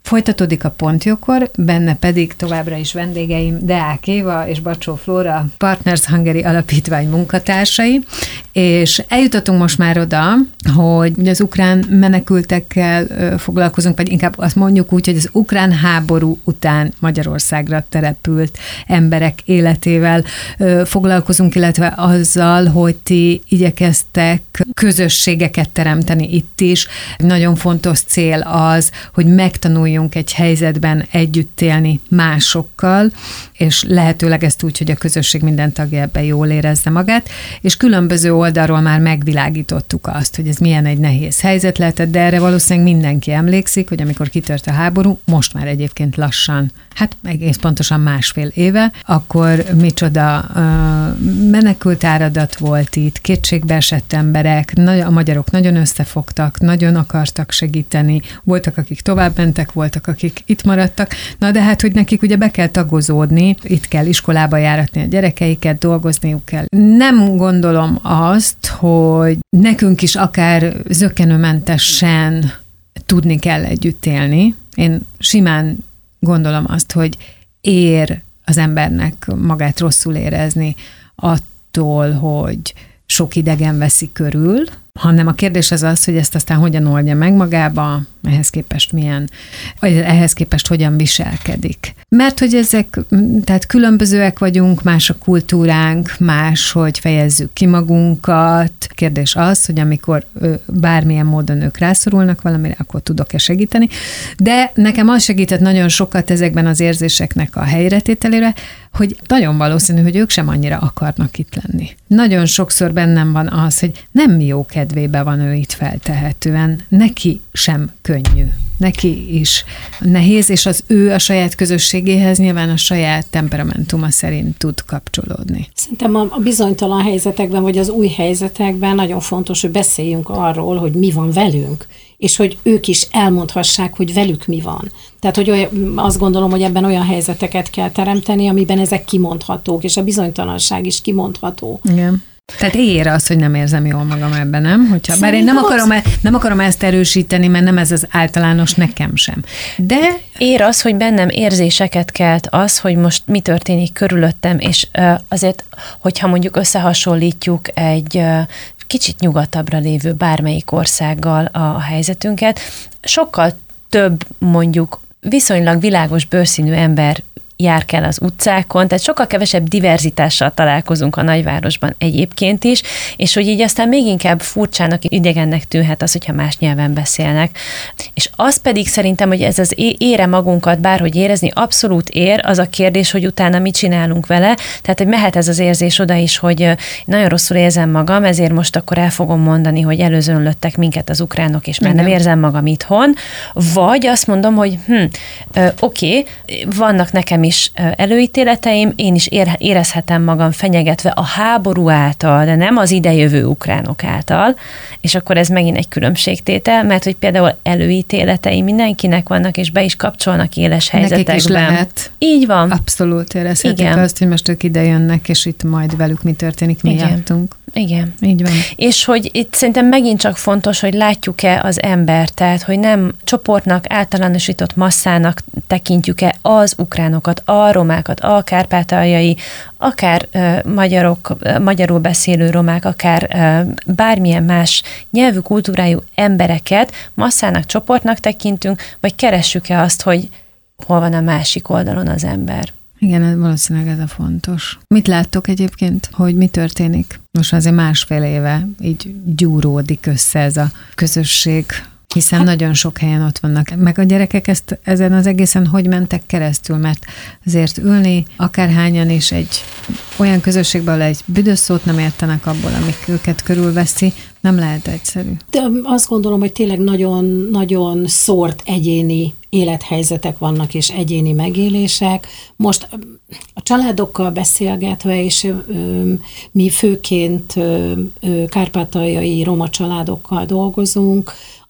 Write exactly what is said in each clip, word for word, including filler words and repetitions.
Folytatódik a Pontjókor, benne pedig továbbra is vendégeim Deák Éva és Bacsó Flóra, Partners Hungary Alapítvány munkatársai, és eljutottunk most már oda, hogy az ukrán menekültekkel foglalkozunk, vagy inkább azt mondjuk úgy, hogy az ukrán háború után Magyarországra települt emberek életével foglalkozunk, illetve azzal, hogy ti igyekeztek közösségeket teremteni itt is. Nagyon fontos cél az, hogy megtanuljunk egy helyzetben együtt élni másokkal, és lehetőleg ezt úgy, hogy a közösség minden tagja ebben jól érezze magát, és különböző oldalról már megvilágítottuk azt, hogy ez milyen egy nehéz helyzet lehetett, de erre valószínűleg mindenki emlékszik, hogy amikor kitört a háború, most már egyébként lassan, hát egész pontosan másfél éve, akkor micsoda uh, menekült áradat volt itt, kétségbeesett emberek, a magyarok nagyon összefogtak, nagyon akartak segíteni, voltak, akik tovább mentek, voltak, akik itt maradtak, na de hát, hogy nekik ugye be kell tagozódni, itt kell iskolába járatni a gyerekeiket, dolgozniuk kell. Nem gondolom azt, hogy nekünk is akár zökkenőmentesen tudni kell együtt élni. Én simán gondolom azt, hogy ér az embernek magát rosszul érezni attól, hogy sok idegen veszi körül, hanem a kérdés az az, hogy ezt aztán hogyan oldja meg magába, ehhez képest milyen, vagy ehhez képest hogyan viselkedik. Mert hogy ezek, tehát különbözőek vagyunk, más a kultúránk, más, hogy fejezzük ki magunkat. Kérdés az, hogy amikor bármilyen módon ők rászorulnak valamire, akkor tudok-e segíteni. De nekem az segített nagyon sokat ezekben az érzéseknek a helyretételére, hogy nagyon valószínű, hogy ők sem annyira akarnak itt lenni. Nagyon sokszor bennem van az, hogy nem jó kedvébe van ő itt feltehetően, neki sem könnyű. Neki is nehéz, és az ő a saját közösségéhez nyilván a saját temperamentuma szerint tud kapcsolódni. Szerintem a bizonytalan helyzetekben, vagy az új helyzetekben nagyon fontos, hogy beszéljünk arról, hogy mi van velünk, és hogy ők is elmondhassák, hogy velük mi van. Tehát, hogy olyan, azt gondolom, hogy ebben olyan helyzeteket kell teremteni, amiben ezek kimondhatók, és a bizonytalanság is kimondható. Igen. Tehát ér az, hogy nem érzem jól magam ebben, nem? Hogyha, bár én nem akarom, e, nem akarom ezt erősíteni, mert nem ez az általános nekem sem. De ér az, hogy bennem érzéseket kelt az, hogy most mi történik körülöttem, és azért, hogyha mondjuk összehasonlítjuk egy kicsit nyugatabbra lévő bármelyik országgal a helyzetünket, sokkal több mondjuk viszonylag világos bőrszínű ember járkál az utcákon, tehát sokkal kevesebb diverzitással találkozunk a nagyvárosban egyébként is, és hogy így aztán még inkább furcsának, idegennek tűnhet az, hogyha más nyelven beszélnek. És az pedig szerintem, hogy ez az ére magunkat bárhogy érezni, abszolút ér, az a kérdés, hogy utána mit csinálunk vele, tehát hogy mehet ez az érzés oda is, hogy nagyon rosszul érzem magam, ezért most akkor el fogom mondani, hogy előzönlöttek minket az ukránok, és már nem érzem magam itthon, vagy azt mondom, hogy hm, oké, okay, vannak nekem is előítéleteim, én is érezhetem magam fenyegetve a háború által, de nem az idejövő ukránok által, és akkor ez megint egy különbségtétel, mert hogy például előítéletei mindenkinek vannak, és be is kapcsolnak éles helyzetekben. Nekik is lehet. Így van. Abszolút érezhetik azt, hogy most ők ide jönnek, és itt majd velük mi történik, mi Igen. jártunk. Igen. Így van. És hogy itt szerintem megint csak fontos, hogy látjuk-e az embert, tehát hogy nem csoportnak, általánosított masszának tekintjük-e az ukránokat, a romákat, a kárpátaljai, akár uh, magyarok, uh, magyarul beszélő romák, akár uh, bármilyen más nyelvű, kultúrájú embereket masszának, csoportnak tekintünk, vagy keressük-e azt, hogy hol van a másik oldalon az ember. Igen, valószínűleg ez a fontos. Mit láttok egyébként, hogy mi történik? Most azért másfél éve így gyúródik össze ez a közösség, hiszen hát, nagyon sok helyen ott vannak. Meg a gyerekek ezt, ezen az egészen hogy mentek keresztül, mert azért ülni akárhányan is egy olyan közösségben, ahol egy büdös szót nem értenek abból, amik őket körülveszi, nem lehet egyszerű. De azt gondolom, hogy tényleg nagyon-nagyon szórt egyéni élethelyzetek vannak, és egyéni megélések. Most a családokkal beszélgetve, és ö, mi főként ö, ö, kárpátaljai roma családokkal dolgozunk, a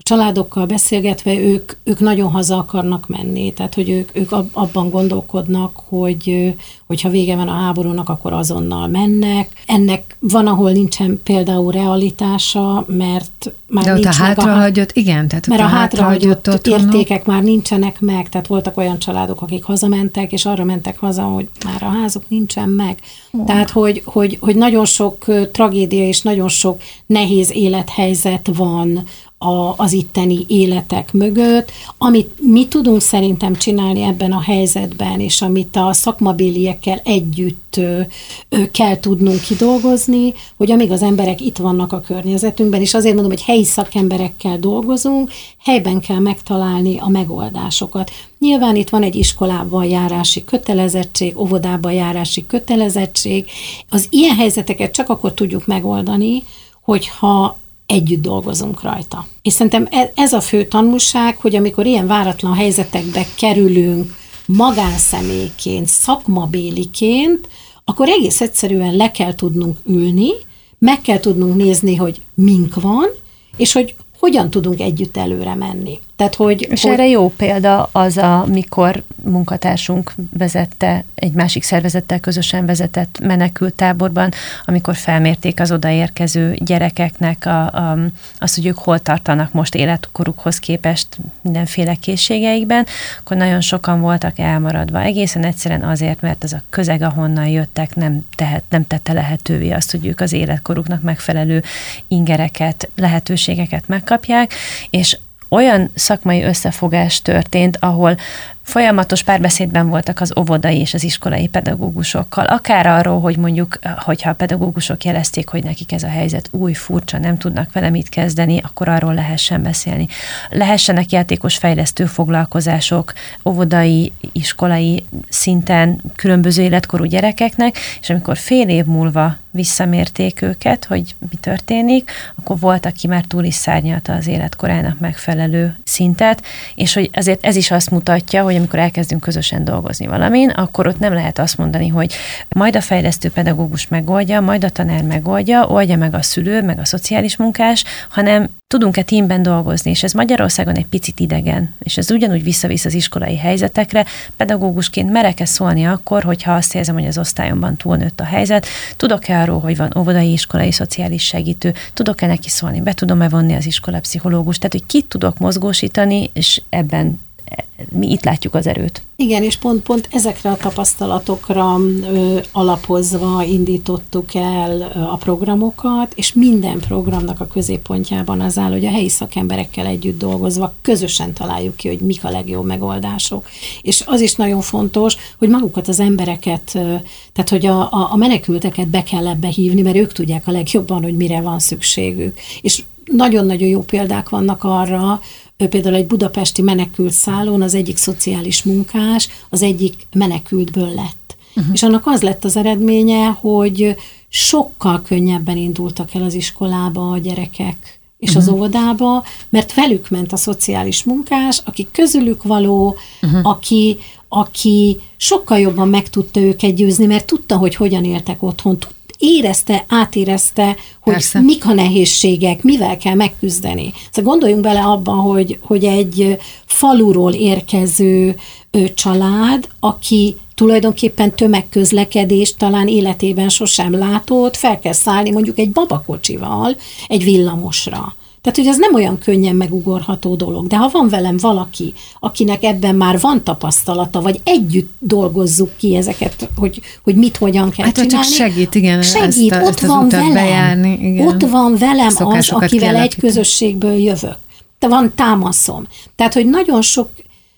családokkal beszélgetve ők, ők nagyon haza akarnak menni, tehát hogy ők, ők abban gondolkodnak, hogy hogyha vége van a háborúnak, akkor azonnal mennek. Ennek van, ahol nincsen például realitása, mert már de nincs ott a hátrahagyott, a, igen, tehát mert a hátrahagyott otthonok. értékek már nincsenek meg, tehát voltak olyan családok, akik hazamentek, és arra mentek haza, hogy már a házuk nincsen meg. Oh. Tehát, hogy, hogy, hogy nagyon sok tragédia és nagyon sok nehéz élethelyzet van a, az itteni életek mögött, amit mi tudunk szerintem csinálni ebben a helyzetben, és amit a szakmabéliekkel együtt ö, ö, kell tudnunk kidolgozni, hogy amíg az emberek itt vannak a környezetünkben, és azért mondom, hogy helyi szakemberekkel dolgozunk, helyben kell megtalálni a megoldásokat. Nyilván itt van egy iskolában járási kötelezettség, óvodában járási kötelezettség. Az ilyen helyzeteket csak akkor tudjuk megoldani, hogyha együtt dolgozunk rajta. És szerintem ez a fő tanulság, hogy amikor ilyen váratlan helyzetekbe kerülünk magánszemélyként, szakmabéliként, akkor egész egyszerűen le kell tudnunk ülni, meg kell tudnunk nézni, hogy mink van, és hogy hogyan tudunk együtt előre menni. Tehát, hogy, és hogy... erre jó példa az, amikor munkatársunk vezette, egy másik szervezettel közösen vezetett menekülttáborban, amikor felmérték az odaérkező gyerekeknek a, a, azt, hogy ők hol tartanak most életkorukhoz képest mindenféle készségeikben, akkor nagyon sokan voltak elmaradva. Egészen egyszerűen azért, mert az a közeg, ahonnan jöttek, nem, tehet, nem tette lehetővé azt, hogy ők az életkoruknak megfelelő ingereket, lehetőségeket megkapják, és olyan szakmai összefogás történt, ahol folyamatos párbeszédben voltak az óvodai és az iskolai pedagógusokkal, akár arról, hogy mondjuk, hogyha a pedagógusok jelezték, hogy nekik ez a helyzet új, furcsa, nem tudnak vele mit kezdeni, akkor arról lehessen beszélni. Lehessenek játékos fejlesztő foglalkozások óvodai, iskolai szinten különböző életkorú gyerekeknek, és amikor fél év múlva visszamérték őket, hogy mi történik, akkor volt, aki már túl is szárnyalta az életkorának megfelelő szintet, és hogy azért ez is azt mutatja, hogy amikor elkezdünk közösen dolgozni valamin, akkor ott nem lehet azt mondani, hogy majd a fejlesztő pedagógus megoldja, majd a tanár megoldja, oldja meg a szülő, meg a szociális munkás, hanem tudunk-e teamben dolgozni, és ez Magyarországon egy picit idegen, és ez ugyanúgy visszavisz az iskolai helyzetekre. Pedagógusként merek-e szólni akkor, hogyha azt érzem, hogy az osztályomban túlnőtt a helyzet, tudok-e arról, hogy van óvodai, iskolai, szociális segítő, tudok-e neki szólni, be tudom-e vonni az iskolapszichológust, tehát hogy kit tudok mozgósítani, és ebben mi itt látjuk az erőt. Igen, és pont, pont ezekre a tapasztalatokra ö, alapozva indítottuk el ö, a programokat, és minden programnak a középpontjában az áll, hogy a helyi szakemberekkel együtt dolgozva közösen találjuk ki, hogy mik a legjobb megoldások. És az is nagyon fontos, hogy magukat az embereket, ö, tehát hogy a, a, a menekülteket be kell ebbe hívni, mert ők tudják a legjobban, hogy mire van szükségük. És nagyon-nagyon jó példák vannak arra, például egy budapesti menekült szállón az egyik szociális munkás az egyik menekültből lett. Uh-huh. És annak az lett az eredménye, hogy sokkal könnyebben indultak el az iskolába a gyerekek és uh-huh. az óvodába, mert velük ment a szociális munkás, aki közülük való, uh-huh. aki, aki sokkal jobban meg tudta őket győzni, mert tudta, hogy hogyan éltek otthon, érezte, átérezte, hogy Persze. mik a nehézségek, mivel kell megküzdeni. Szóval gondoljunk bele abban, hogy, hogy egy faluról érkező ő, család, aki tulajdonképpen tömegközlekedést talán életében sosem látott, fel kell szállni mondjuk egy babakocsival egy villamosra. Tehát, hogy ez nem olyan könnyen megugorható dolog, de ha van velem valaki, akinek ebben már van tapasztalata, vagy együtt dolgozzuk ki ezeket, hogy, hogy mit, hogyan kell hát, csinálni. Hát segít, igen, segít, ezt, a, ott ezt az van utat velem, bejárni. Igen. Ott van velem az, akivel egy közösségből jövök. De van támaszom. Tehát, hogy nagyon sok,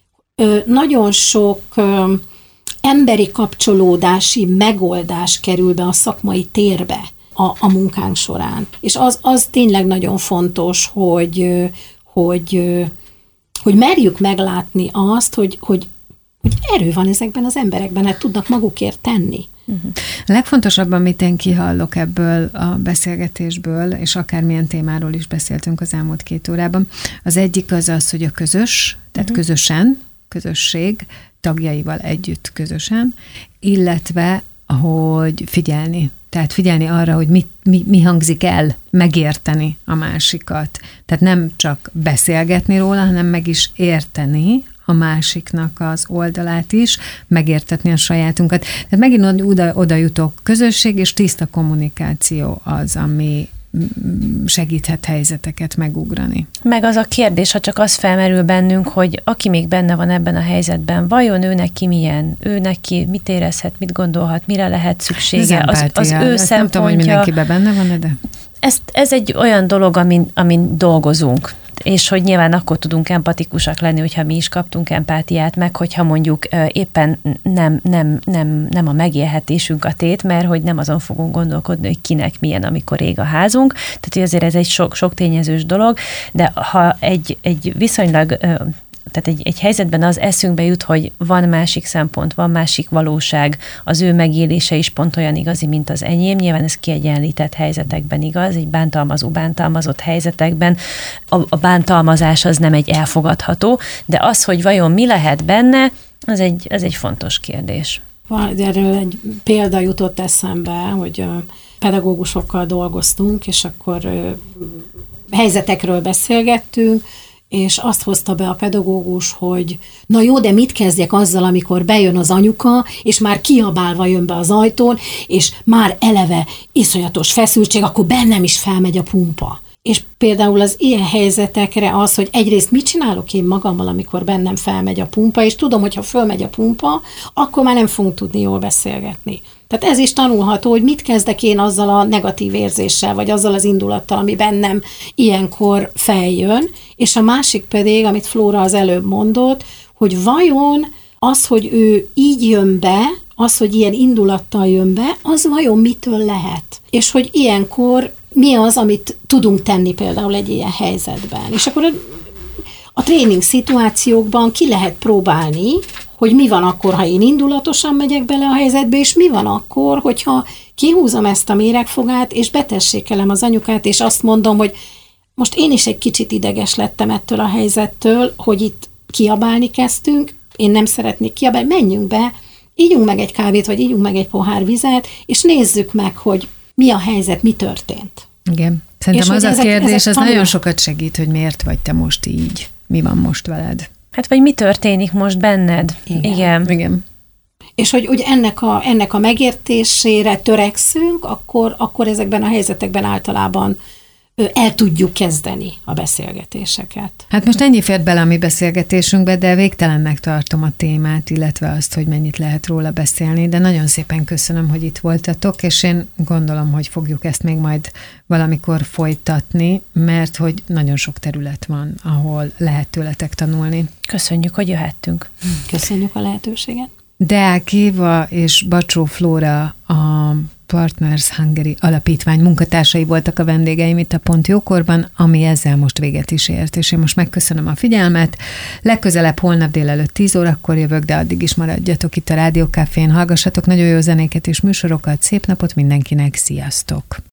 nagyon sok emberi kapcsolódási megoldás kerül be a szakmai térbe A, a munkánk során. És az, az tényleg nagyon fontos, hogy, hogy, hogy merjük meglátni azt, hogy, hogy, hogy erő van ezekben az emberekben, hát tudnak magukért tenni. Uh-huh. A legfontosabb, amit én kihallok ebből a beszélgetésből, és akármilyen témáról is beszéltünk az elmúlt két órában, az egyik az az, hogy a közös, tehát uh-huh. közösen, közösség tagjaival együtt közösen, illetve hogy figyelni Tehát figyelni arra, hogy mi, mi, mi hangzik el, megérteni a másikat. Tehát nem csak beszélgetni róla, hanem meg is érteni a másiknak az oldalát is, megértetni a sajátunkat. Tehát megint oda, oda jutok, közösség és tiszta kommunikáció az, ami segíthet helyzeteket megugrani. Meg az a kérdés, ha csak az felmerül bennünk, hogy aki még benne van ebben a helyzetben, vajon ő neki milyen, ő neki mit érezhet, mit gondolhat, mire lehet szüksége, az, az ő Ezt szempontja. Nem tudom, hogy mindenkiben benne van, de... Ez, ez egy olyan dolog, amin, amin dolgozunk, és hogy nyilván akkor tudunk empatikusak lenni, hogyha mi is kaptunk empátiát, meg hogyha mondjuk éppen nem, nem, nem, nem a megélhetésünk a tét, mert hogy nem azon fogunk gondolkodni, hogy kinek milyen, amikor ég a házunk. Tehát hogy azért ez egy sok, sok tényezős dolog, de ha egy, egy viszonylag... Tehát egy, egy helyzetben az eszünkbe jut, hogy van másik szempont, van másik valóság, az ő megélése is pont olyan igazi, mint az enyém. Nyilván ez kiegyenlített helyzetekben igaz, egy bántalmazó, bántalmazott helyzetekben a, a bántalmazás az nem egy elfogadható, de az, hogy vajon mi lehet benne, az egy, az egy fontos kérdés. Van, erről egy példa jutott eszembe, hogy pedagógusokkal dolgoztunk, és akkor helyzetekről beszélgettünk, és azt hozta be a pedagógus, hogy na jó, de mit kezdjek azzal, amikor bejön az anyuka, és már kiabálva jön be az ajtón, és már eleve iszonyatos feszültség, akkor bennem is felmegy a pumpa. És például az ilyen helyzetekre az, hogy egyrészt mit csinálok én magammal, amikor bennem felmegy a pumpa, és tudom, hogy ha fölmegy a pumpa, akkor már nem fogunk tudni jól beszélgetni. Tehát ez is tanulható, hogy mit kezdek én azzal a negatív érzéssel, vagy azzal az indulattal, ami bennem ilyenkor feljön, és a másik pedig, amit Flóra az előbb mondott, hogy vajon az, hogy ő így jön be, az, hogy ilyen indulattal jön be, az vajon mitől lehet? És hogy ilyenkor mi az, amit tudunk tenni például egy ilyen helyzetben. És akkor a, a tréning szituációkban ki lehet próbálni, hogy mi van akkor, ha én indulatosan megyek bele a helyzetbe, és mi van akkor, hogyha kihúzom ezt a méregfogát, és betessékelem az anyukát, és azt mondom, hogy most én is egy kicsit ideges lettem ettől a helyzettől, hogy itt kiabálni kezdtünk, én nem szeretnék kiabálni, menjünk be, ígyunk meg egy kávét, vagy ígyunk meg egy pohár vizet, és nézzük meg, hogy mi a helyzet, mi történt. Igen. Szerintem az a ezek, kérdés, ezek az tanul... nagyon sokat segít, hogy miért vagy te most így, mi van most veled. Hát vagy mi történik most benned? Igen. Igen. Igen. És hogy, hogy ennek, a, ennek a megértésére törekszünk, akkor, akkor ezekben a helyzetekben általában el tudjuk kezdeni a beszélgetéseket. Hát most ennyi fért bele a mi beszélgetésünkbe, de végtelennek tartom a témát, illetve azt, hogy mennyit lehet róla beszélni, de nagyon szépen köszönöm, hogy itt voltatok, és én gondolom, hogy fogjuk ezt még majd valamikor folytatni, mert hogy nagyon sok terület van, ahol lehet tőletek tanulni. Köszönjük, hogy jöhettünk. Köszönjük a lehetőséget. Deák Éva és Bacsó Flóra a Partners Hungary alapítvány munkatársai voltak a vendégeim itt a Pont Jókorban, ami ezzel most véget is ért, és én most megköszönöm a figyelmet. Legközelebb holnap délelőtt tíz órakor jövök, de addig is maradjatok itt a Rádió Cafén, hallgassatok nagyon jó zenéket és műsorokat, szép napot mindenkinek, sziasztok!